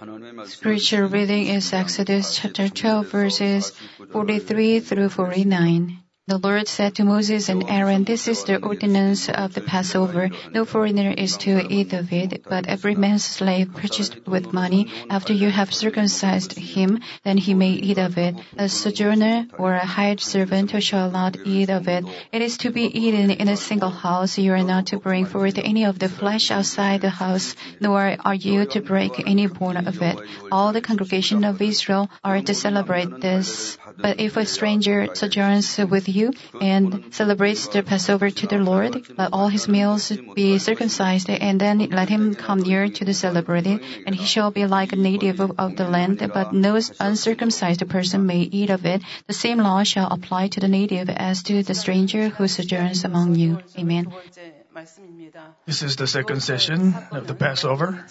Spiritual reading is Exodus chapter 12, verses 43 through 49. The Lord said to Moses and Aaron, "This is the ordinance of the Passover. No foreigner is to eat of it, but every man's slave purchased with money, after you have circumcised him, then he may eat of it. A sojourner or a hired servant shall not eat of it. It is to be eaten in a single house. You are not to bring forth any of the flesh outside the house, nor are you to break any bone of it. All the congregation of Israel are to celebrate this. But if a stranger sojourns with you and celebrates the Passover to the Lord, let all his males be circumcised, and then let him come near to the celebrating, and he shall be like a native of the land, but no uncircumcised person may eat of it. The same law shall apply to the native as to the stranger who sojourns among you." Amen. This is the second session of the Passover.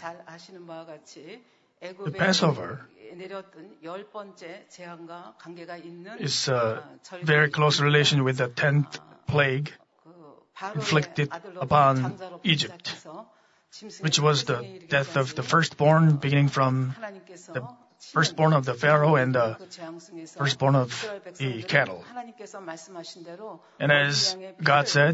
The Passover is a very close relation with the 10th plague inflicted upon Egypt, which was the death of the firstborn, beginning from the firstborn of the Pharaoh and the firstborn of the cattle. And as God said,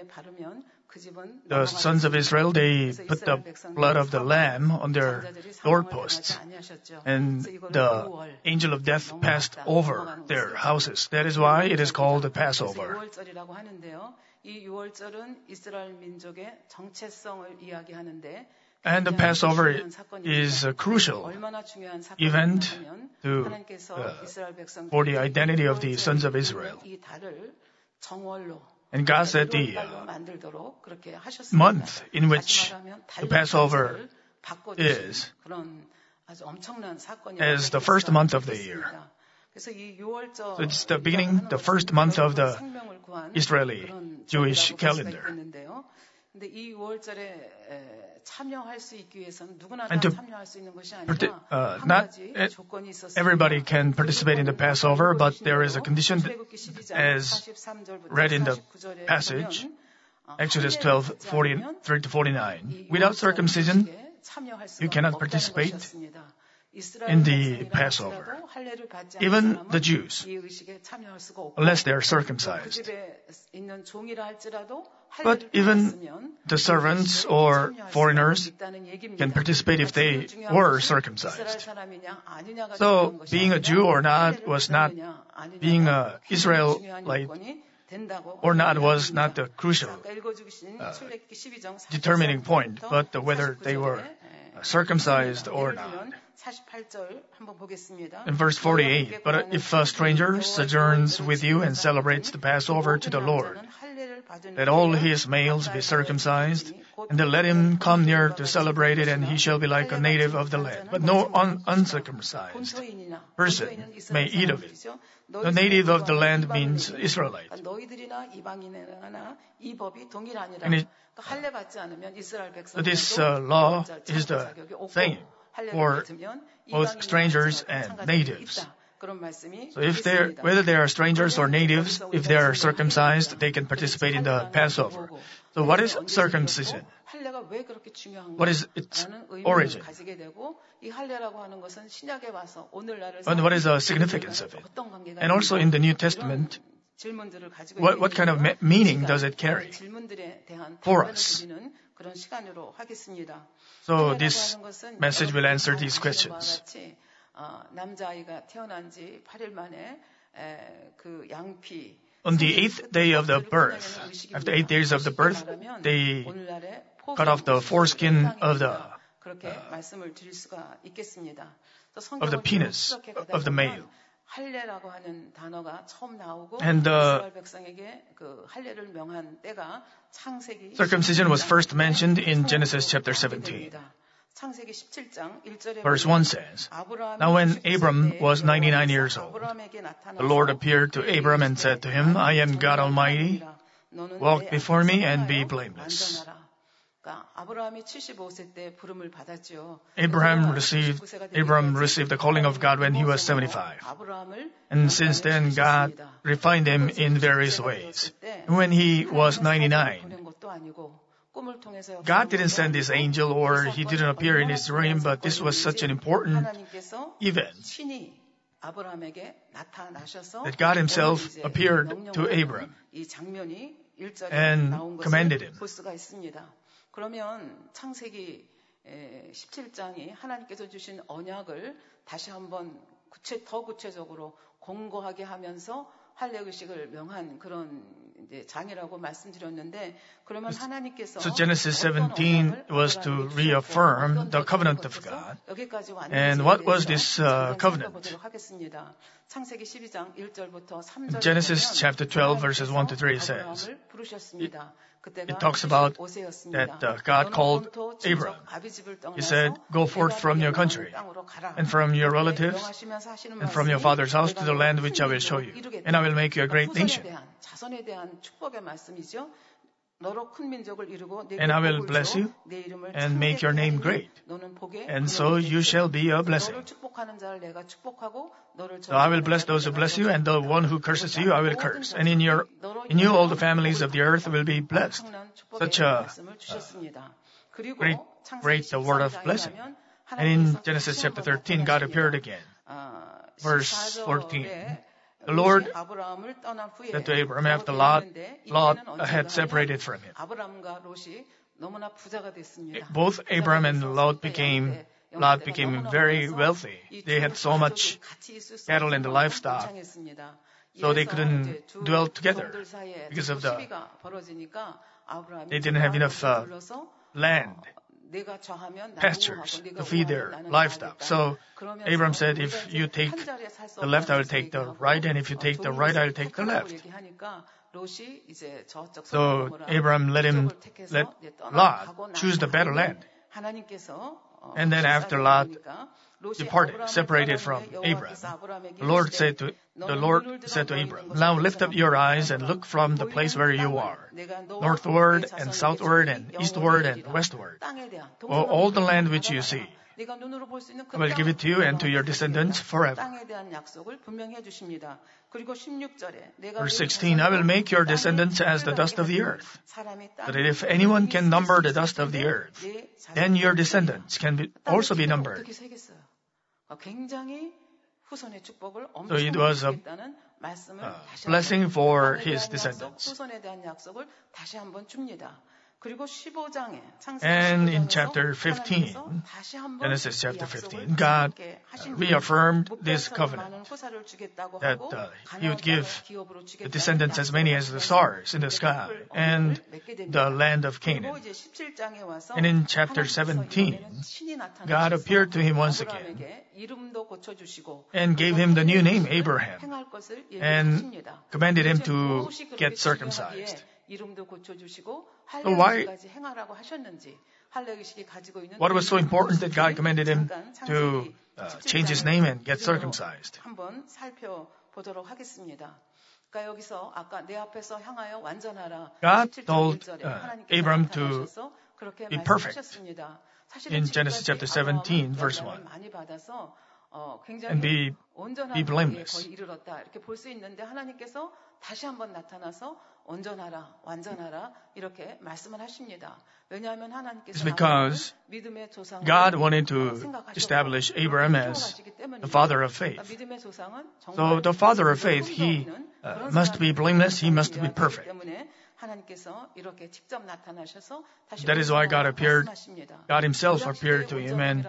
the sons of Israel, they put the blood of the lamb on their doorposts, and the angel of death passed over their houses. That is why it is called the Passover. And the Passover is a crucial event for the identity of the sons of Israel. And God said the month in which the Passover is as the first month of the year. So it's the beginning, the first month of the Israeli Jewish calendar. And not everybody can participate in the Passover, but there is a condition as read in the passage, Exodus 12:43 to 49. Without circumcision, you cannot participate in the Passover. Even the Jews, unless they are circumcised. But even the servants or foreigners can participate if they were circumcised. So being a Jew or not was not, being an Israelite or not was not the crucial determining point, but whether they were circumcised or not. In verse 48, "But if a stranger sojourns with you and celebrates the Passover to the Lord, let all his males be circumcised, and then let him come near to celebrate it, and he shall be like a native of the land. But no uncircumcised person may eat of it." The native of the land means Israelite. And this law is the same for both strangers and natives. So whether they are strangers or natives, if they are circumcised, they can participate in the Passover. So what is circumcision? What is its origin? And what is the significance of it? And also in the New Testament, what kind of meaning does it carry for us? So this message will answer these questions. On the 8th day of the birth, after 8 days of the birth, they cut off the foreskin of the penis of the male. And circumcision was first mentioned in Genesis chapter 17. Verse 1 says, "Now when Abram was 99 years old, the Lord appeared to Abram and said to him, 'I am God Almighty. Walk before me and be blameless.'" Abram received the calling of God when he was 75. And since then, God refined him in various ways. And when he was 99, God didn't send this angel or he didn't appear in his dream, but this was such an important event that God himself appeared to Abram and commanded him. 그러면 창세기 17장이 하나님께서 주신 언약을 다시 한번 더 구체적으로 공고하게 하면서 할례의식을 명한 그런 이제 장이라고 말씀드렸는데 그러면 하나님께서 So Genesis 17 was to reaffirm the covenant of God. And what was this covenant? 창세기 12장 1절부터 3절 Genesis chapter 12 verses 1 to 3 says, it talks about that God called Abram. He said, go forth from your country and from your relatives and from your father's house to the land which I will show you. And I will make you a great nation. And I will bless you and make your name great. And so you shall be a blessing. So I will bless those who bless you, and the one who curses you, I will curse. And in you all the families of the earth will be blessed. Such a great the word of blessing. And in Genesis chapter 13, God appeared again. Verse 14. The Lord said to Abram after Lot had separated from him. Both Abram and Lot became very wealthy. They had so much cattle and livestock, so they couldn't dwell together because of they didn't have enough land, pastures to feed their livestock. So Abram said, if you take the left, I will take the right, and if you take the right, I will take the left. So Abram let Lot choose the better land. And then after Lot departed, separated from Abram, the Lord said to Abram, now lift up your eyes and look from the place where you are, northward and southward and eastward and westward, all the land which you see. I will give it to you and to your descendants forever. Verse 16, I will make your descendants as the dust of the earth, so that if anyone can number the dust of the earth, then your descendants can also be numbered. So it was a blessing for his descendants. And in chapter 15, Genesis chapter 15, God reaffirmed this covenant that He would give the descendants as many as the stars in the sky and the land of Canaan. And in chapter 17, God appeared to him once again and gave him the new name Abraham and commanded him to get circumcised. So what was so important that God commanded him to change his name and get circumcised? God told Abram to be perfect in Genesis chapter 17, verse 1, and be blameless. It's because God wanted to establish Abraham as the father of faith. So the father of faith, he must be blameless, he must be perfect. That is why God himself appeared to him and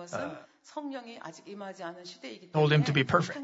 told him to be perfect.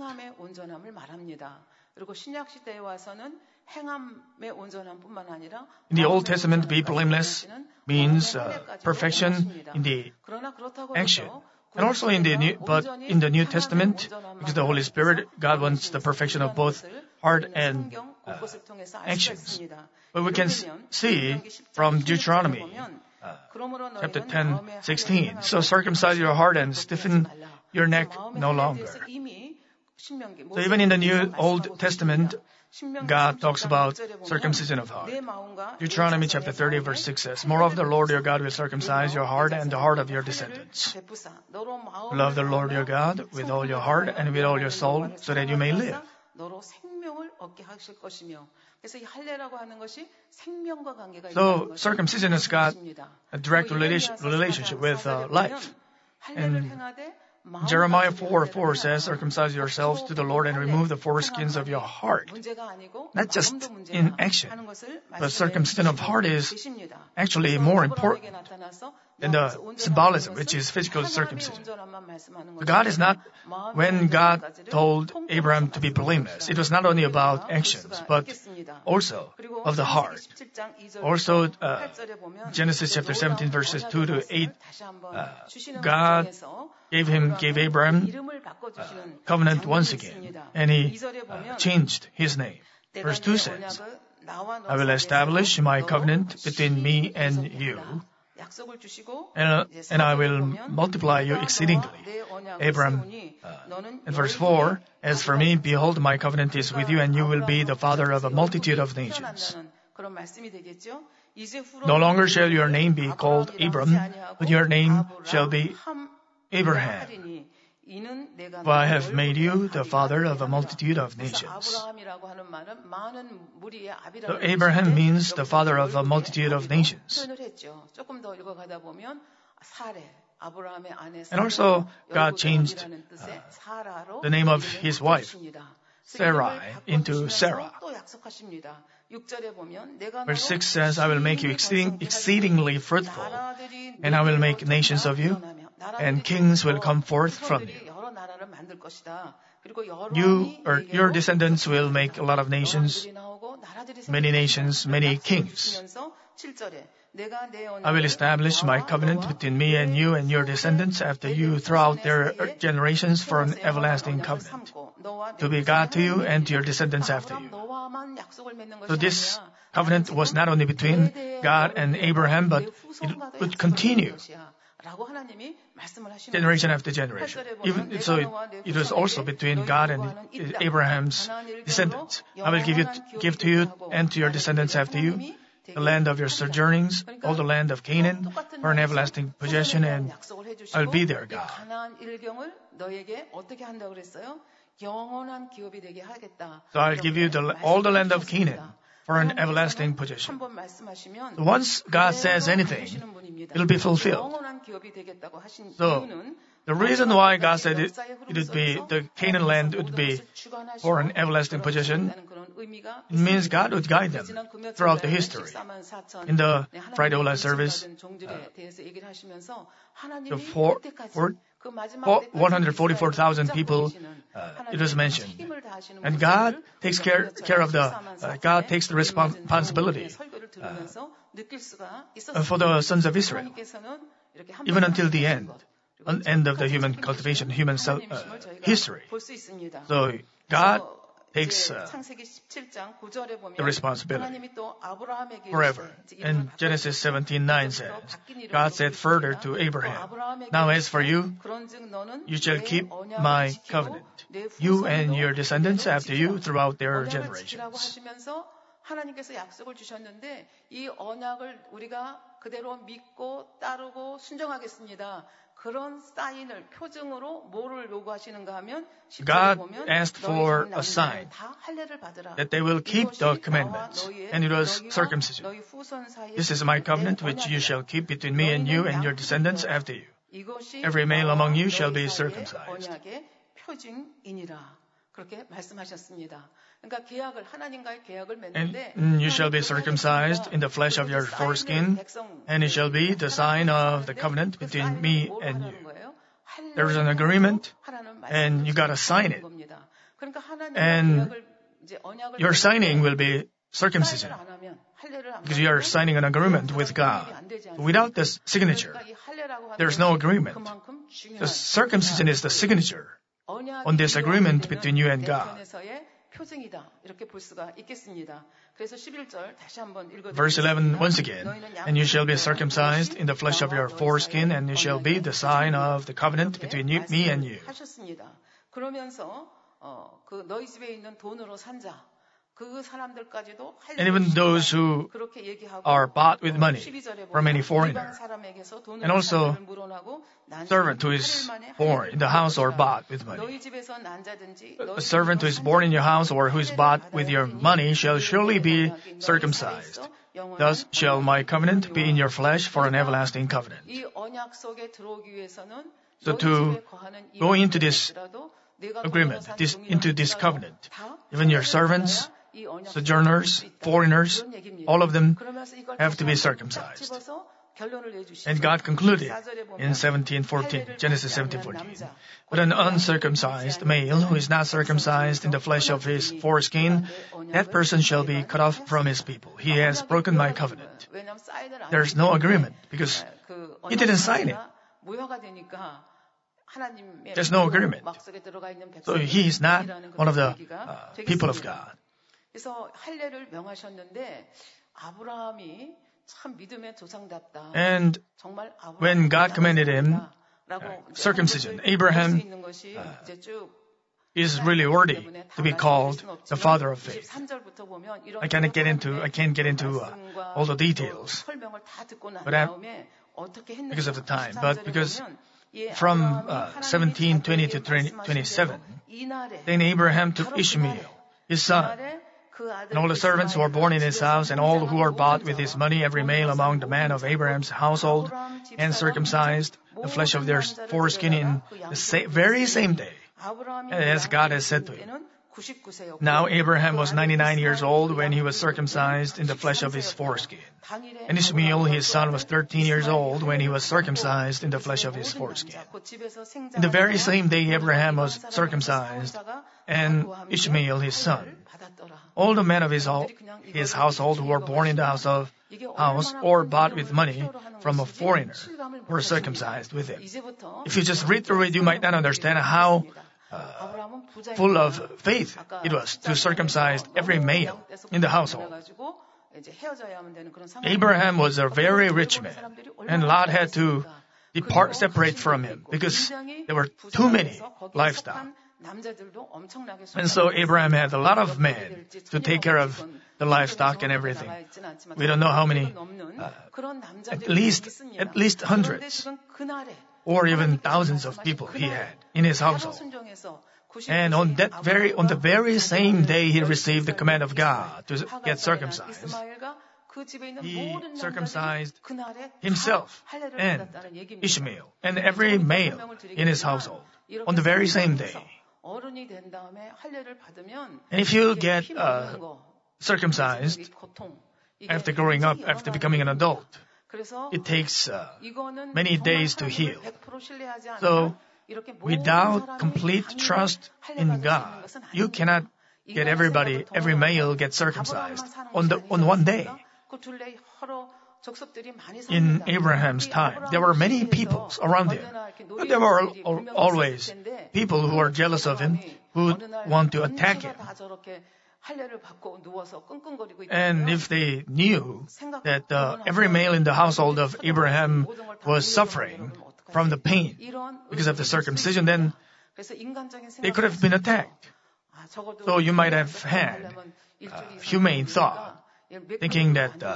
In the Old Testament, be blameless means perfection in the action. And also in the New Testament, because the Holy Spirit, God wants the perfection of both heart and actions. But we can see from Deuteronomy chapter 10:16. So circumcise your heart and stiffen your neck no longer. So even in the Old Testament, God talks about circumcision of heart. Deuteronomy chapter 30 verse 6 says, moreover, the Lord your God will circumcise your heart and the heart of your descendants. Love the Lord your God with all your heart and with all your soul, so that you may live. 얻게 하실 것이며. 그래서 이 할례라고 하는 것이 생명과 관계가 있다는 So 것을 circumcision has got a direct relationship with life. 할례를 행하되 Jeremiah 4:4 says, circumcise yourselves to the Lord and remove the foreskins of your heart. Not just in action, but circumcision of heart is actually more important than the symbolism, which is physical circumcision. God is not, when God told Abraham to be blameless, it was not only about actions, but also of the heart. Also, Genesis chapter 17 verses 2 to 8, God gave Abraham covenant once again, and he changed his name. Verse 2 says, I will establish my covenant between me and you, and I will multiply you exceedingly. Abraham, in verse 4, as for me, behold, my covenant is with you, and you will be the father of a multitude of nations. No longer shall your name be called Abram, but your name shall be Abraham. For I have made you the father of a multitude of nations. So Abraham means the father of a multitude of nations. And also, God changed the name of his wife, Sarai, into Sarah. Verse 6 says, I will make you exceedingly fruitful, and I will make nations of you, and kings will come forth from you. You or your descendants will make a lot of nations, many kings. I will establish my covenant between me and you and your descendants after you throughout their generations for an everlasting covenant, to be God to you and to your descendants after you. So this covenant was not only between God and Abraham, but it would continue generation after generation. Even so, it was also between God and Abraham's descendants. I will give to you and to your descendants after you the land of your sojournings, all the land of Canaan, for an everlasting possession, and I'll be their God. So I'll give you all the land of Canaan for an everlasting possession. Once God says anything, it'll be fulfilled. So the reason why God said it would be the Canaan land would be for an everlasting possession, it means God would guide them throughout the history. In the Friday Ola service, 144,000 people, it was mentioned. And God takes care of God takes the responsibility for the sons of Israel, even until the end of the human cultivation, human history. So God takes the responsibility forever. And Genesis 17:9 says, God said further to Abraham, now as for you, you shall keep my covenant, you and your descendants after you throughout their generations. 하나님께서 약속을 주셨는데 이 언약을 우리가 그대로 믿고 따르고 순종하겠습니다. 그런 사인을 표징으로 뭐를 요구하시는가 하면 God asked for a sign that they will keep the commandments, and it was circumcision. This is my covenant which you shall keep between me and you and your descendants after you. Every male among you shall be circumcised. 그렇게 말씀하셨습니다. 그러니까 하나님과의 계약을 맺는데 And you shall be circumcised in the flesh of your foreskin, and it shall be the sign of the covenant between me and you. There is an agreement, and you gotta sign it. And your signing will be circumcision, because you are signing an agreement with God. Without this signature, there is no agreement. The circumcision is the signature on this agreement between you and God. Verse 11, once again, and you shall be circumcised in the flesh of your foreskin, and you shall be the sign of the covenant between me and you. And even those who are bought with money from any foreigner. And also, servant who is born in the house or bought with money. A servant who is born in your house or who is bought with your money shall surely be circumcised. Thus shall my covenant be in your flesh for an everlasting covenant. So to go into this agreement, into this covenant, even your servants, sojourners, foreigners, all of them have to be circumcised. And God concluded in Genesis 17:14. But an uncircumcised male who is not circumcised in the flesh of his foreskin, that person shall be cut off from his people. He has broken my covenant. There's no agreement because he didn't sign it. There's no agreement. So he is not one of the people of God. And when God commanded him circumcision, Abraham is really worthy to be called the father of faith. I can't get into all the details, but because of the time. But because from 17:20 to 27, then Abraham took Ishmael, his son, and all the servants who are born in his house, and all who are bought with his money, every male among the men of Abraham's household, and circumcised the flesh of their foreskin in the very same day, as God has said to him. Now Abraham was 99 years old when he was circumcised in the flesh of his foreskin. And Ishmael, his son, was 13 years old when he was circumcised in the flesh of his foreskin. In the very same day Abraham was circumcised, and Ishmael, his son. All the men of his household who were born in the house or bought with money from a foreigner were circumcised with him. If you just read through it, you might not understand how full of faith it was to circumcise every male in the household. Abraham was a very rich man, and Lot had to separate from him because there were too many livestock. And so Abraham had a lot of men to take care of the livestock and everything. We don't know how many, at least hundreds, or even thousands of people he had in his household. And on the very same day he received the command of God to get circumcised, he circumcised himself and Ishmael and every male in his household on the very same day. And if you get circumcised after growing up, after becoming an adult, it takes many days to heal. So, without complete trust in God, you cannot get every male get circumcised on one day. In Abraham's time, there were many peoples around him. But there were always people who are jealous of him, who want to attack him. And if they knew that every male in the household of Abraham was suffering from the pain because of the circumcision, then they could have been attacked. So you might have had humane thought, thinking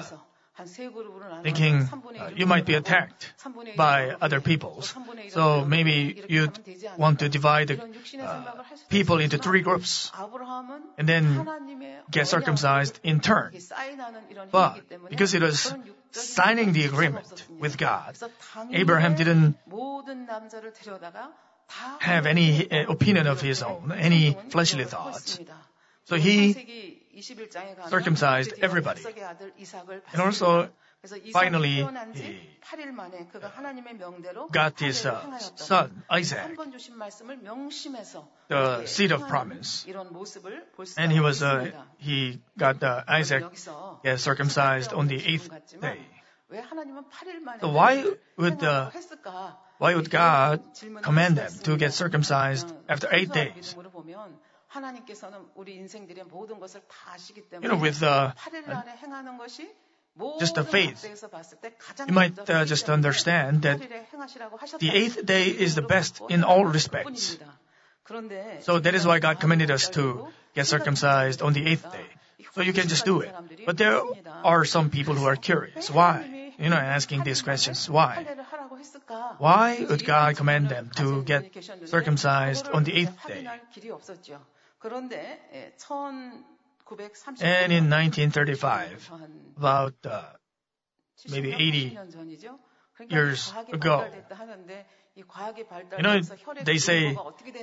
you might be attacked by other peoples. So maybe you want to divide the people into 3 groups and then get circumcised in turn. But because it was signing the agreement with God, Abraham didn't have any opinion of his own, any fleshly thoughts. So he circumcised everybody. And also, finally, he got his son, Isaac, the seed of promise. And he got Isaac circumcised on the 8th day. So why would God command them to get circumcised after 8 days? With just the faith, you might just understand that the 8th day is the best in all respects. So that is why God commanded us to get circumcised on the 8th day. So you can just do it. But there are some people who are curious. Why? Asking these questions. Why? Why would God command them to get circumcised on the 8th day? And in 1935, about maybe 80 years ago, they say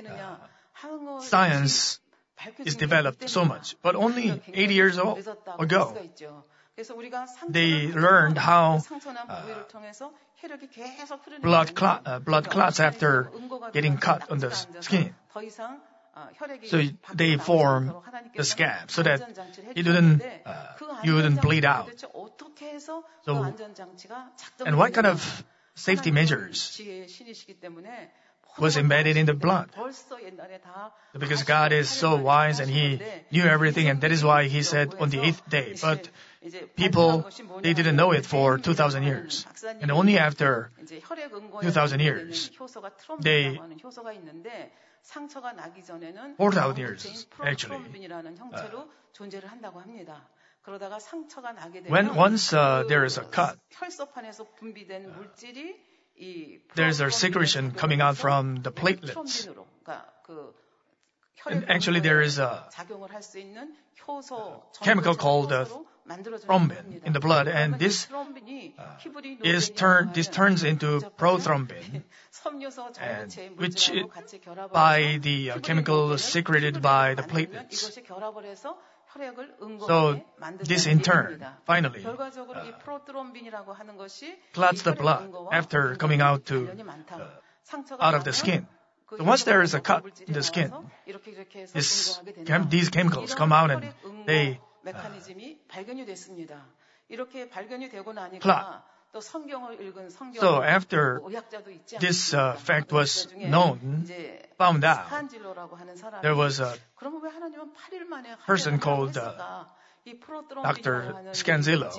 science is developed so much, but only 80 years ago, they learned how blood clots after getting cut on the skin. So they form the scab so that you wouldn't bleed out. So, and what kind of safety measures was embedded in the blood? Because God is so wise and He knew everything, and that is why He said on the 8th day. But people, they didn't know it for 2,000 years. And only after 2,000 years, 4,000 years, actually. When once there is a cut, there's a secretion coming out from the platelets. And actually there is a chemical called thrombin in the blood, and this turns into prothrombin, and which by the chemical secreted by the platelets. So this in turn, finally, clots the blood after coming out of the skin. So once there is a cut in the skin, these chemicals come out and they clot. So after this fact was found out, there was a person called Dr. Scanzillo.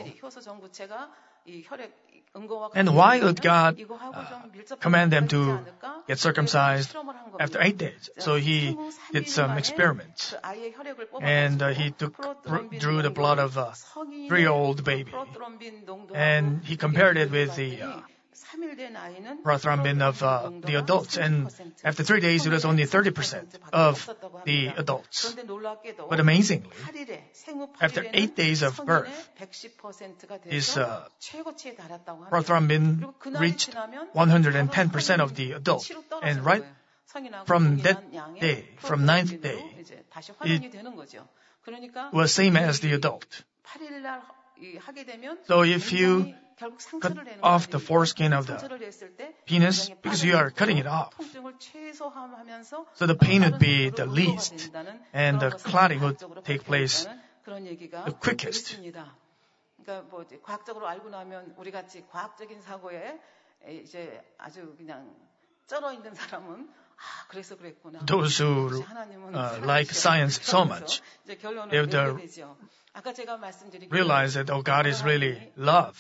And why would God command them to get circumcised after 8 days? So he did some experiments, and he drew the blood of a 3-year-old baby, and he compared it with the prothrombin of the adults, and after 3 days it was only 30% of the adults. But amazingly, after 8 days of birth, his prothrombin reached 110% of the adult, and right from that day, from 9th day, it was same as the adult. So if you cut off the foreskin of the penis, because you are cutting it off, so the pain would be the least, and the clotting would take place the quickest. Those who like science so much, they would realize that, God is really love.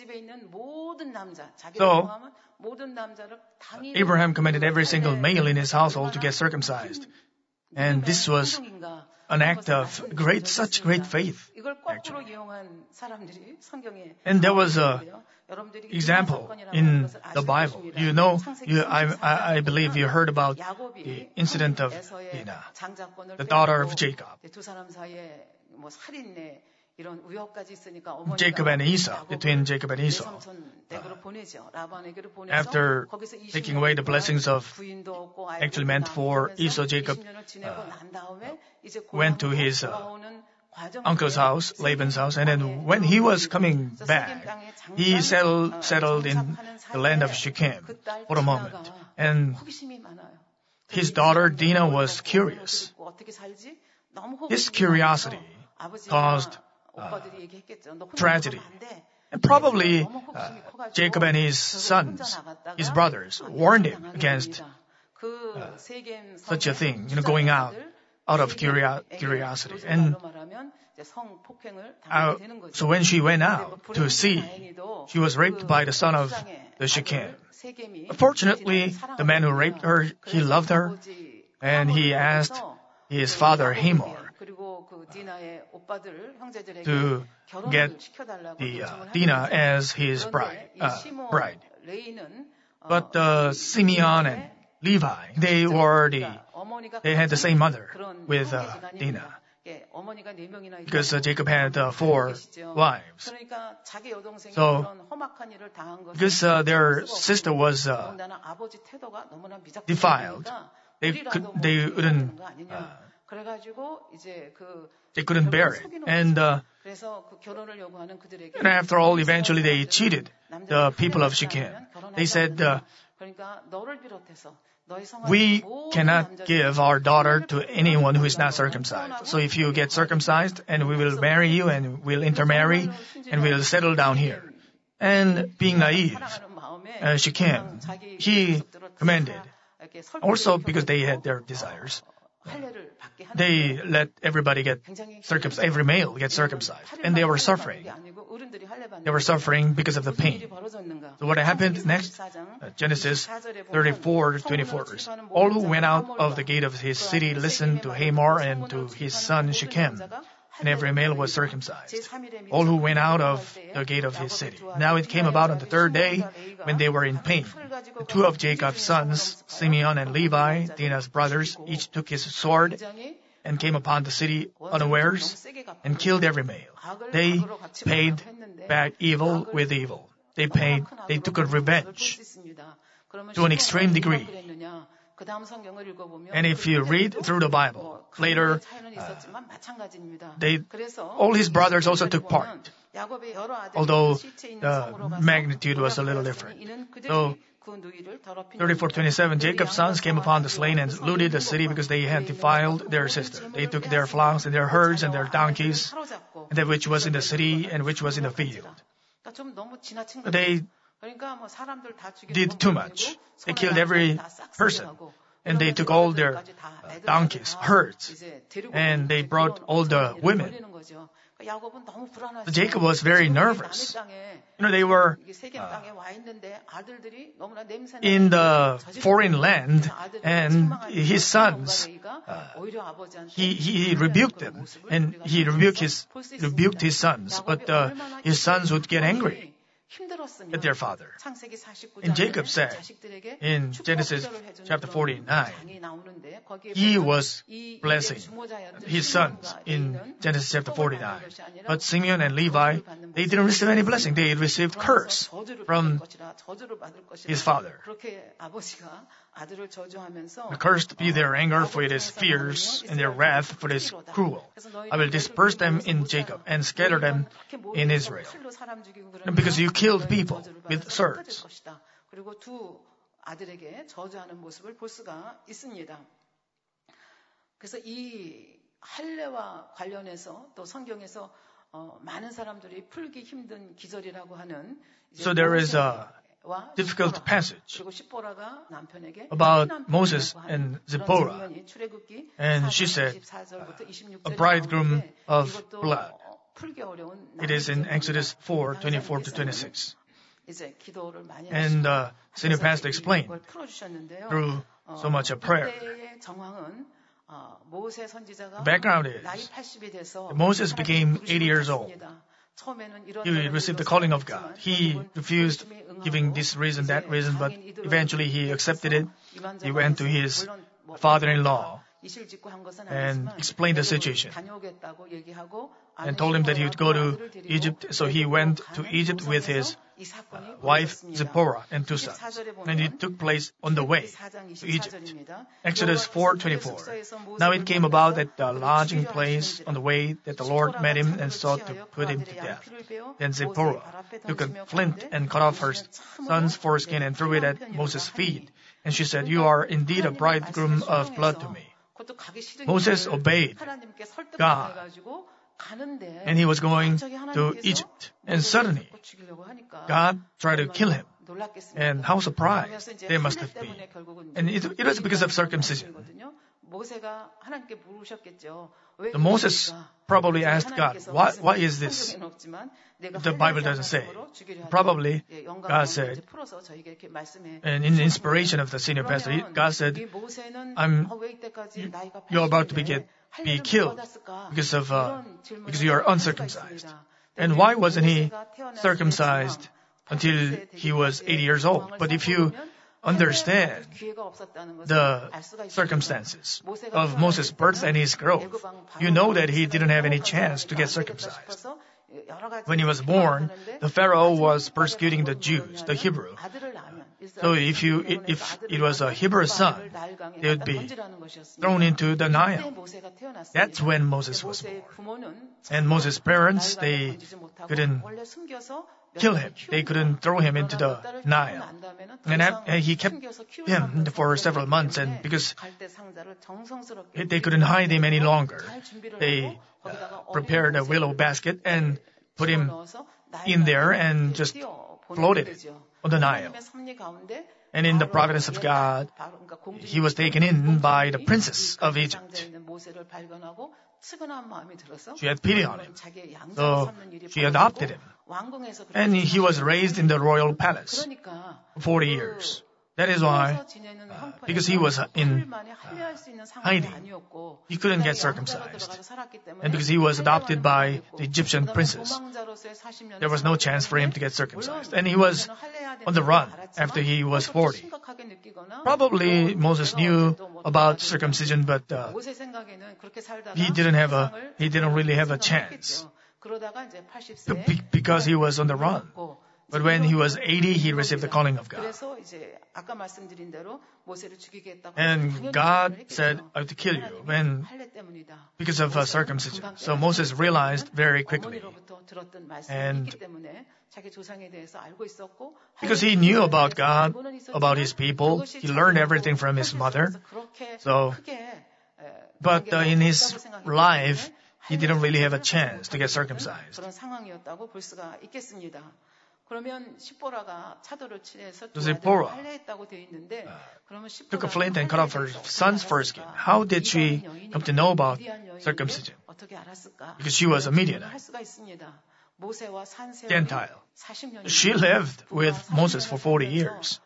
So, Abraham commanded every single male in his household to get circumcised. And this was an act of such great faith, actually. And there was a example in the Bible. I believe you heard about the incident of Dinah, the daughter of Jacob. Jacob and Esau, between Jacob and Esau. After taking away the blessings actually meant for Esau, Jacob went to his uncle's house, Laban's house, and then when he was coming back, he settled in the land of Shechem for a moment. And his daughter Dinah was curious. His curiosity caused tragedy. And probably Jacob and his sons, his brothers, warned him against such a thing, going out of curiosity. And so when she went out to see, she was raped by the son of the Shechem. Fortunately, the man who raped her, he loved her, and he asked his father Hamor to get Dinah as his bride. But Simeon and Levi, they had the same mother with Dinah. Because Jacob had 4 wives. So, because their sister was defiled, they couldn't bear it. And after all, eventually they cheated the people of Shechem. They said, we cannot give our daughter to anyone who is not circumcised. So if you get circumcised, and we will marry you, and we'll intermarry, and we'll settle down here. And being naive, Shechem, he commanded, also because they had their desires, they let everybody get circumcised, every male get circumcised. And they were suffering. They were suffering because of the pain. So what happened next? Genesis 34:24. All who went out of the gate of his city listened to Hamor and to his son Shechem, and every male was circumcised. All who went out of the gate of his city. Now it came about on the 3rd day, when they were in pain. The 2 of Jacob's sons, Simeon and Levi, Dinah's brothers, each took his sword and came upon the city unawares and killed every male. They paid back evil with evil. They took a revenge to an extreme degree. And if you read through the Bible, later, all his brothers also took part, although the magnitude was a little different. So, 34:27, Jacob's sons came upon the slain and looted the city because they had defiled their sister. They took their flocks and their herds and their donkeys, and that which was in the city and which was in the field. They did too much. They killed every person. And they took all their donkeys, herds, and they brought all the women. Jacob was very nervous. They were in the foreign land, and his sons, he rebuked them, and he rebuked his sons, but his sons would get angry at their father. And Jacob said in Genesis chapter 49, he was blessing his sons in Genesis chapter 49. But Simeon and Levi, they didn't receive any blessing. They received curse from his father. Cursed be their anger, for it is fierce, and their wrath, for it is cruel. I will disperse them in Jacob and scatter them in Israel. And because you killed people with swords. 그래서 이 할례와 관련해서 또 성경에서 많은 사람들이 풀기 힘든 기절이라고 하는 So there is a difficult passage about Moses and Zipporah. And she said, a bridegroom of blood. It is in Exodus 4:24-26. And Senior Pastor explained through so much of prayer. The background is Moses became 80 years old. He received the calling of God. He refused giving this reason, that reason, but eventually he accepted it. He went to his father-in-law and explained the situation and told him that he would go to Egypt. So he went to Egypt with his wife Zipporah and 2 sons. And it took place on the way to Egypt. Exodus 4:24. Now it came about at the lodging place on the way that the Lord met him and sought to put him to death. Then Zipporah took a flint and cut off her son's foreskin and threw it at Moses' feet. And she said, "You are indeed a bridegroom of blood to me." Moses obeyed God, and he was going to Egypt. And suddenly, God tried to kill him. And how surprised they must have been. And it was because of circumcision. So Moses probably asked God, why is this? The Bible doesn't say. Probably God said, and in the inspiration of the senior pastor, God said, you're about to get be killed because you are uncircumcised? And why wasn't he circumcised until he was 80 years old? But if you understand the circumstances of Moses' birth and his growth, you know that he didn't have any chance to get circumcised. When he was born, the Pharaoh was persecuting the Jews, the Hebrew. So if it was a Hebrew son, they would be thrown into the Nile. That's when Moses was born. And Moses' parents, they couldn't kill him. They couldn't throw him into the Nile. And he kept him for several months, and because they couldn't hide him any longer, they prepared a willow basket and put him in there and just floated it on the Nile. And in the providence of God, he was taken in by the princess of Egypt. She had pity on him, so she adopted him. And he was raised in the royal palace for 40 years. That is why, because he was in hiding, he couldn't get circumcised. And because he was adopted by the Egyptian princess, there was no chance for him to get circumcised. And he was on the run after he was 40. Probably Moses knew about circumcision, but he didn't really have a chance because he was on the run. But when he was 80, he received the calling of God. And God said, I have to kill you because of circumcision. So Moses realized very quickly. And because he knew about God, about his people, he learned everything from his mother. But in his life, he didn't really have a chance to get circumcised. So Zipporah took a flint and cut off her son's foreskin. How did she come to know about circumcision? Because she was a Midianite, Gentile. She lived with Moses for 40 years.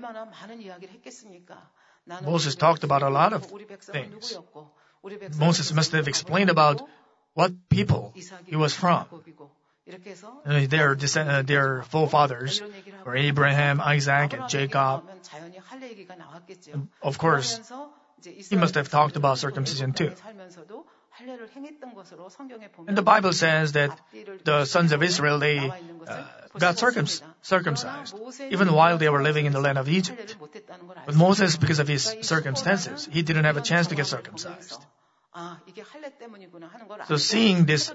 Moses talked about a lot of things. Moses must have explained about what people he was from. Their forefathers were Abraham, Isaac, and Jacob. And of course, he must have talked about circumcision too. And the Bible says that the sons of Israel, they got circumcised, even while they were living in the land of Egypt. But Moses, because of his circumstances, he didn't have a chance to get circumcised. So seeing this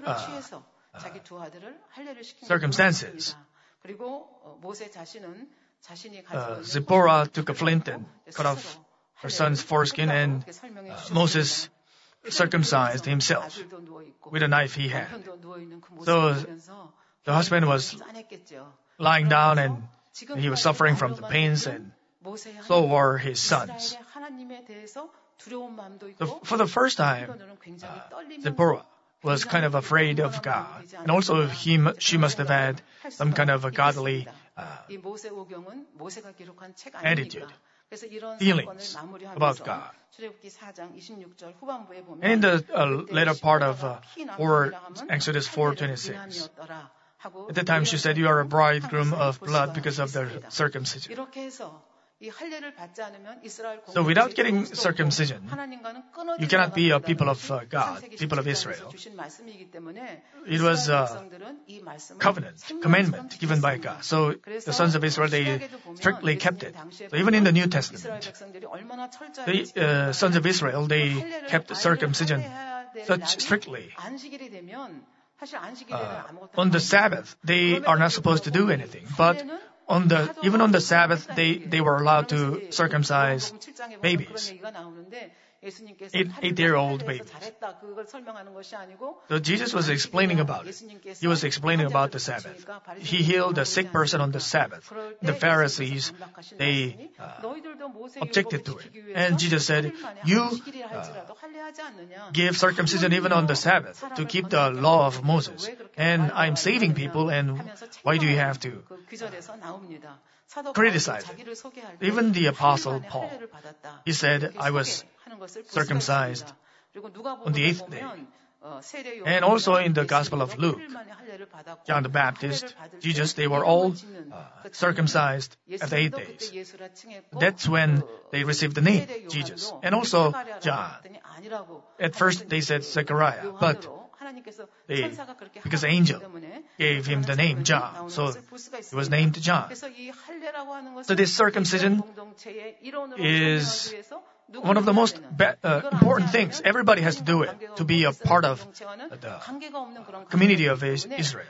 circumstances, Zipporah took a flint and cut off her son's foreskin, and Moses circumcised himself with a knife he had. So the husband was lying down and he was suffering from the pains, and so were his sons. So for the first time, Zipporah was kind of afraid of God. And also she must have had some kind of a godly attitude, feelings about God. And in the later part of Exodus 4:26, at the time she said, you are a bridegroom of blood because of the circumcision. So without getting circumcision, you cannot be a people of God, people of Israel. It was a commandment given by God. So the sons of Israel, they strictly kept it. So even in the New Testament, the sons of Israel, they kept circumcision such strictly. On the Sabbath, they are not supposed to do anything. But even on the Sabbath, they were allowed to circumcise babies, 8-year-old babies. So Jesus was explaining about it. He was explaining about the Sabbath. He healed a sick person on the Sabbath. The Pharisees, they objected to it. And Jesus said, you give circumcision even on the Sabbath to keep the law of Moses. And I'm saving people, and why do you have to criticize it? Even the Apostle Paul, he said, I was circumcised on the 8th day. And also in the Gospel of Luke, John the Baptist, Jesus, they were all circumcised at the 8 days. That's when they received the name, Jesus. And also John. At first they said Zechariah, but because the angel gave him the name John, so he was named John. So this circumcision is one of the most important things. Everybody has to do it to be a part of the community of Israel.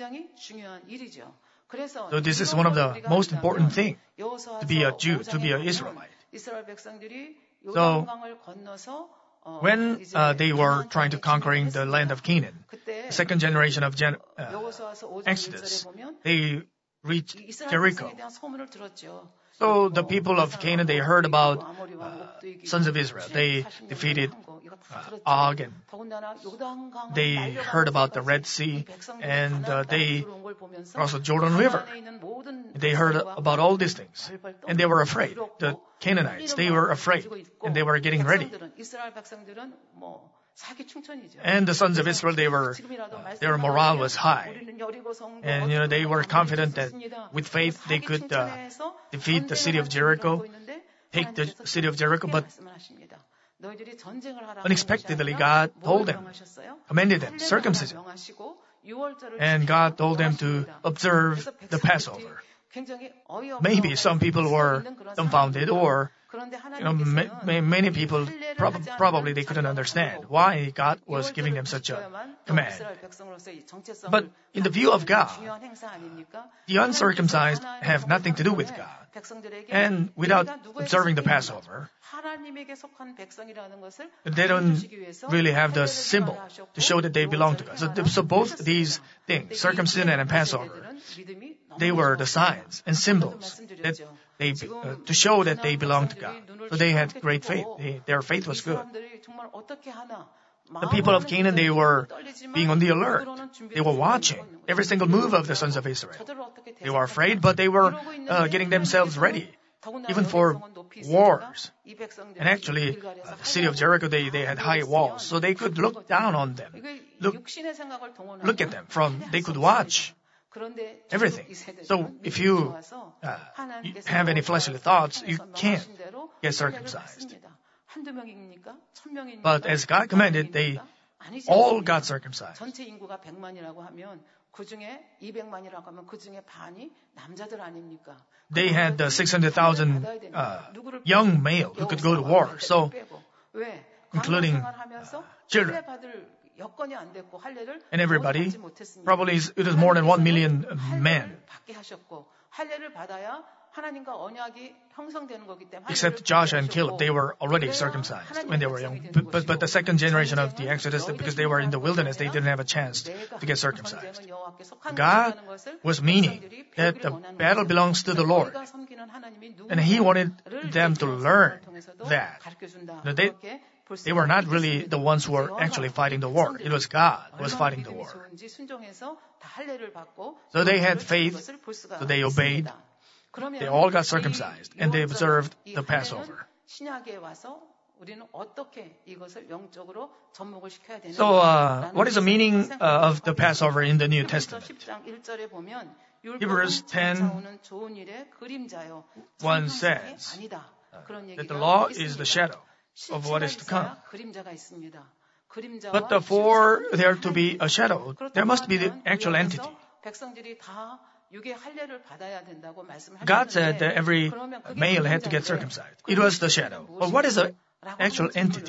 So this is one of the most important things, to be a Jew, to be an Israelite. So when they were trying to conquering the land of Canaan, the second generation of Exodus, they reached Jericho. So the people of Canaan, they heard about sons of Israel. They defeated Og, and they heard about the Red Sea, and they crossed the Jordan River. They heard about all these things, and they were afraid. The Canaanites, they were afraid, and they were getting ready. And the sons of Israel, their morale was high. And, they were confident that with faith they could defeat the city of Jericho, take the city of Jericho, but unexpectedly God told them, commanded them, circumcision. And God told them to observe the Passover. Maybe some people were dumbfounded, or many people probably they couldn't understand why God was giving them such a command. But in the view of God, the uncircumcised have nothing to do with God. And without observing the Passover, they don't really have the symbol to show that they belong to God. So both these things, circumcision and Passover, they were the signs and symbols that to show that they belonged to God. So they had great faith. Their faith was good. The people of Canaan, they were being on the alert. They were watching every single move of the sons of Israel. They were afraid, but they were getting themselves ready, even for wars. And actually, the city of Jericho, they had high walls, so they could look down on them. Look at them they could watch everything. So if you have any fleshly thoughts, you can't get circumcised. But as God commanded, they all got circumcised. They had 600,000 young male who could go to war, so including children. And everybody, probably it was more than 1 million men. Except Joshua and Caleb, they were already circumcised when they were young. But the second generation of the Exodus, because they were in the wilderness, they didn't have a chance to get circumcised. God was meaning that the battle belongs to the Lord. And He wanted them to learn that. They were not really the ones who were actually fighting the war. It was God who was fighting the war. So they had faith, so they obeyed. They all got circumcised, and they observed the Passover. So, what is the meaning of the Passover in the New Testament? Hebrews 10:1 says that the law is the shadow of what is to come. But for there to be a shadow, there must be the actual entity. God said that every male had to get circumcised. It was the shadow. But what is the actual entity?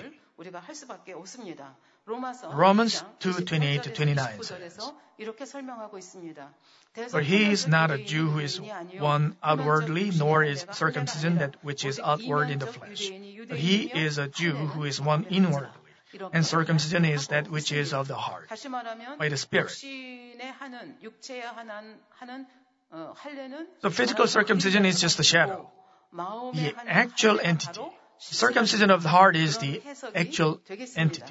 Romans 2:28-29 says, "For he is not a Jew who is one outwardly, nor is circumcision that which is outward in the flesh. But he is a Jew who is one inwardly. And circumcision is that which is of the heart, by the Spirit." So physical circumcision is just a shadow. The actual entity, circumcision of the heart, is the actual entity.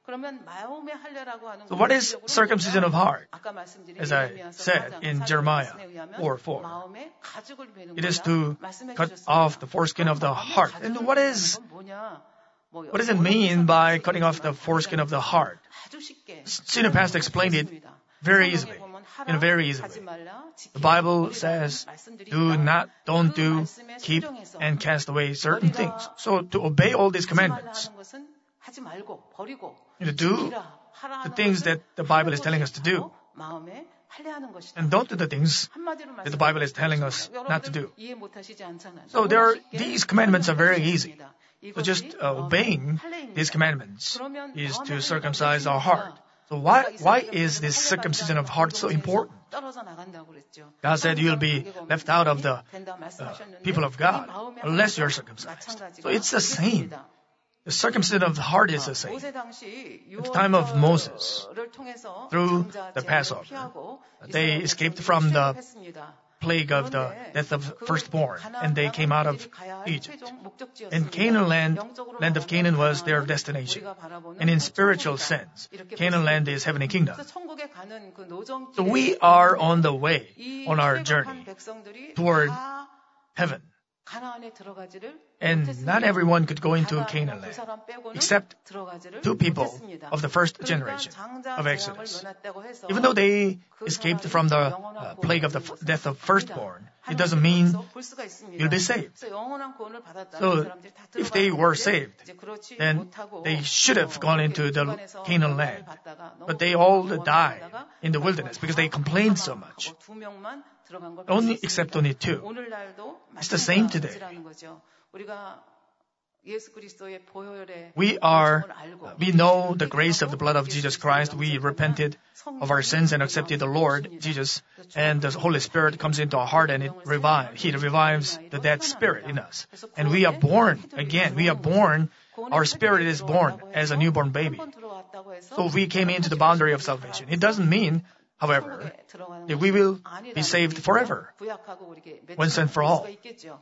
So what is circumcision of heart? As I said in Jeremiah 4:4, it is to cut off the foreskin of the heart. And what is What does it mean by cutting off the foreskin of the heart? Senior pastor explained it very easily, in a very easy way. The Bible says, don't do, keep, and cast away certain things. So to obey all these commandments, to do the things that the Bible is telling us to do, and don't do the things that the Bible is telling us not to do. So these commandments are very easy. So just obeying these commandments is to circumcise our heart. So why is this circumcision of heart so important? God said you'll be left out of the people of God unless you're circumcised. So it's the same. The circumcision of the heart is the same. At the time of Moses, through the Passover, they escaped from the plague of the death of firstborn, and they came out of Egypt. And Canaan land of Canaan was their destination. And in spiritual sense, Canaan land is heavenly kingdom. So we are on the way, on our journey toward heaven. And not everyone could go into Canaan land, except 2 people of the first generation of Exodus. Even though they escaped from the plague of the death of firstborn, it doesn't mean you'll be saved. So if they were saved, then they should have gone into the Canaan land. But they all died in the wilderness because they complained so much. Except only 2. It's the same today. We know the grace of the blood of Jesus Christ. We repented of our sins and accepted the Lord Jesus, and the Holy Spirit comes into our heart and He revives the dead spirit in us. And we are born again. Our spirit is born as a newborn baby. So we came into the boundary of salvation. It doesn't mean, however, that we will be saved forever, once and for all.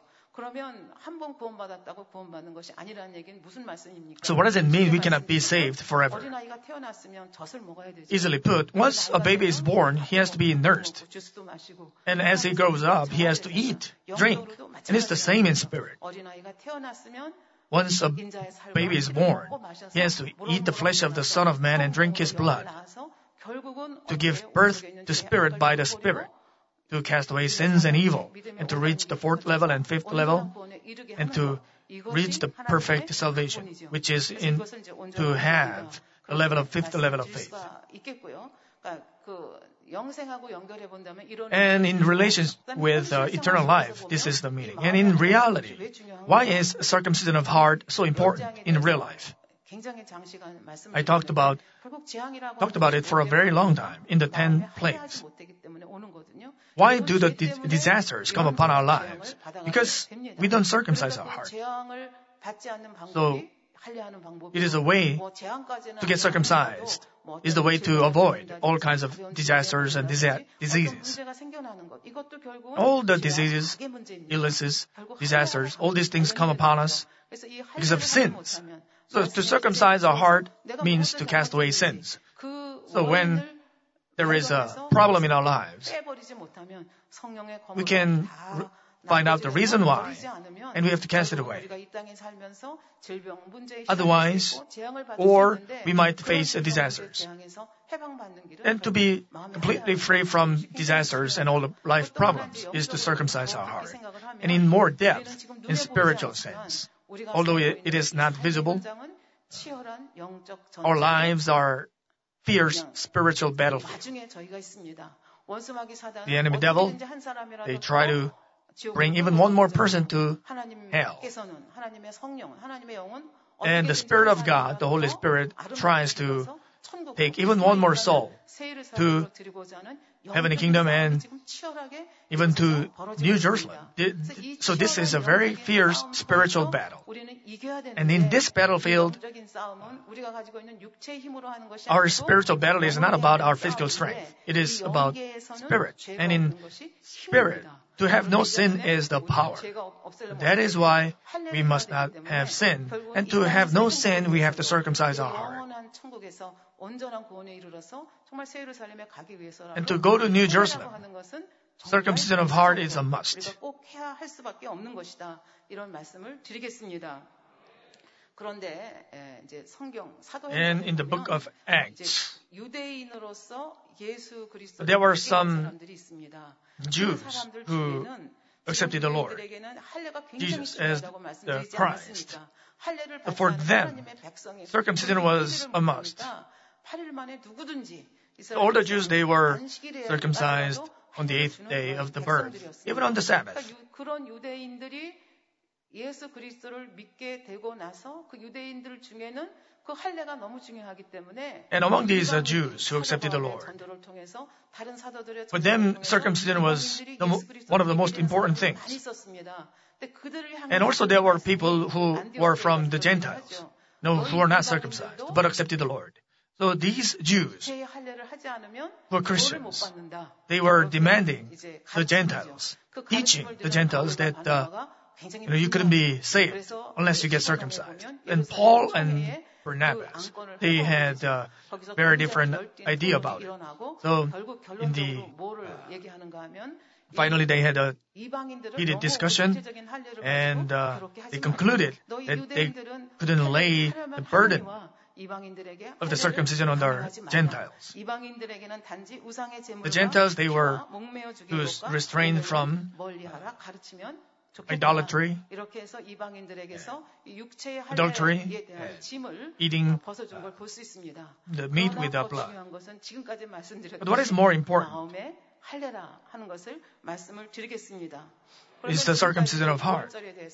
So what does it mean we cannot be saved forever? Easily put, once a baby is born, he has to be nursed. And as he grows up, he has to eat, drink. And it's the same in spirit. Once a baby is born, he has to eat the flesh of the Son of Man and drink his blood, to give birth to spirit by the Spirit, to cast away sins and evil, and to reach the 4th level and 5th level, and to reach the perfect salvation, which is to have the level of 5th level of faith. And in relation with eternal life, this is the meaning. And in reality, why is circumcision of heart so important in real life? I talked about it for a very long time in the 10 plagues. Why do the disasters come upon our lives? Because we don't circumcise our heart. So it is a way to get circumcised, is the way to avoid all kinds of disasters and diseases. All the diseases, illnesses, disasters, all these things come upon us because of sins. So to circumcise our heart means to cast away sins. So when there is a problem in our lives, we can find out the reason why, and we have to cast it away. Otherwise, or we might face disasters. And to be completely free from disasters and all the life problems is to circumcise our heart. And in more depth, in spiritual sense, although it is not visible, our lives are fierce spiritual battlefield. The enemy devil, they try to bring even one more person to hell. And the Spirit of God, the Holy Spirit, tries to take even one more soul to heavenly kingdom and even to New Jerusalem. So this is a very fierce spiritual battle. And in this battlefield, our spiritual battle is not about our physical strength. It is about spirit. And in spirit, to have no sin is the power. That is why we must not have sin. And to have no sin, we have to circumcise our heart. And to go to New Jerusalem, circumcision of heart is a must. 그런데 이제 성경 And in the book 사도행전에 of Acts, 유대인으로서 예수 그리스도를 there were 믿게 한 some 사람들이 있습니다. Jews 그 사람들 who 중에는 accepted the Lord, 유대인들에게는 할례가 굉장히 Jesus as 중요하다고 the 말씀드리지 Christ. 않았습니까? 할례를 받지 For 않은 them, 하나님의 백성이 circumcision was a must. 8일 만에 누구든지 All the Jews, they were 안식일에 circumcised 나더라도 on the 할례를 8th 주는 day of the birth, 백성들이었습니다. even on the Sabbath. 그러니까 그런 유대인들이 예수 그리스도를 믿게 되고 나서 그 유대인들 중에는 그 할례가 너무 중요하기 때문에 And among these Jews who accepted the Lord, 전도를 통해서 다른 사도들의 for them, 전도를 통해서 circumcision was 유대인들이 one 예수 그리스도를 of the most 믿게 된 important 사람들이 things. 많이 있었습니다. 근데 그들을 향해 And also there were people who were from the Gentiles, 하죠. who were not circumcised, but accepted the Lord. So these Jews 제 할례를 하지 않으면 were 벌을 못 Christians. 받는다. They were demanding 이제 the 가르침이죠. Gentiles, 그 teaching 가르침을 the 들은 Gentiles 바울과 that 바나바가 굉장히 you couldn't be saved 그래서 unless you get 시간에 circumcised. 보면 And 예루살렘 Paul and 총회에 Barnabas, 그 안건을 they 하고 had a 거기서 very 굉장히 different 열띤 idea 토론이 about it. 일어나고 So 결국 in the 결론적으로 뭐를 얘기하는가 하면 finally they had a 이방인들은 heated 너무 discussion, 구체적인 할례를 and 가지고 그렇게 they 하지 concluded 마. 너희 that they 유대인들은 couldn't lay 하려면 the burden 하나님과 이방인들에게 of the 할례를 circumcision on the 강요하지 말라. Gentiles. 이방인들에게는 단지 우상의 제물과 The Gentiles, they were 피와 목매어 죽인 to 것과 restrain 오늘은 from 멀리하라 가르치면 좋겠다. idolatry, 이렇게 해서 이방인들에게서 이 육체의 adultery, 할례에 대한 짐을 eating 벗어준 걸 볼 수 있습니다. the meat 그러나 with the 더 blood. 중요한 것은 지금까지 말씀드렸던 But what is more important 마음의 할례라 하는 것을 말씀을 드리겠습니다. is the circumcision of heart.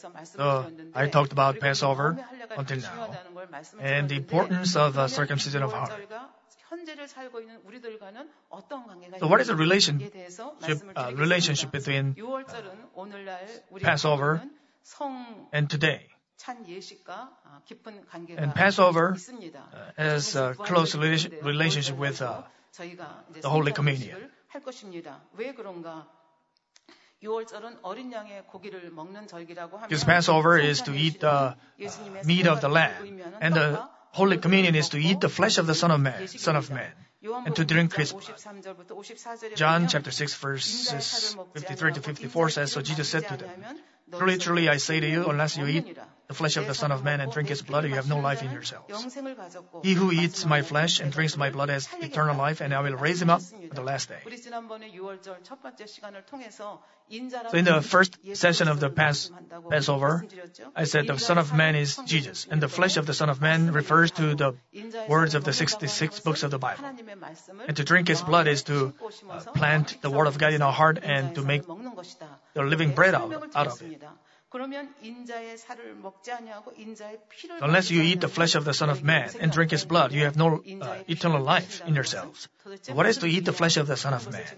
So I talked about Passover until now, and the importance of circumcision of heart. 현재를 살고 있는 우리들과는 어떤 관계가 So what is the 있는지에 대해서 relationship between 6월절은 오늘날 우리 Passover 성 and today? 찬 예식과 깊은 관계가 And Passover 있습니다. has a close relationship with 저희가 이제 the Holy Communion. 할 것입니다. 왜 그런가? 6월절은 어린 양의 고기를 먹는 절기라고 하면 Because Passover is to eat the meat of the lamb, and the Holy Communion is to eat the flesh of the Son of Man, and to drink His blood. John chapter 6 verses 53 to 54 says, so Jesus said to them, truly, truly, I say to you, unless you eat the flesh of the Son of Man and drink His blood, you have no life in yourselves. He who eats my flesh and drinks my blood has eternal life, and I will raise him up on the last day. So in the first session of the Passover, I said the Son of Man is Jesus, and the flesh of the Son of Man refers to the words of the 66 books of the Bible. And to drink His blood is to plant the Word of God in our heart and to make the living bread out of it. Unless you eat the flesh of the Son of Man and drink His blood, you have no eternal life in yourselves. So what is to eat the flesh of the Son of Man?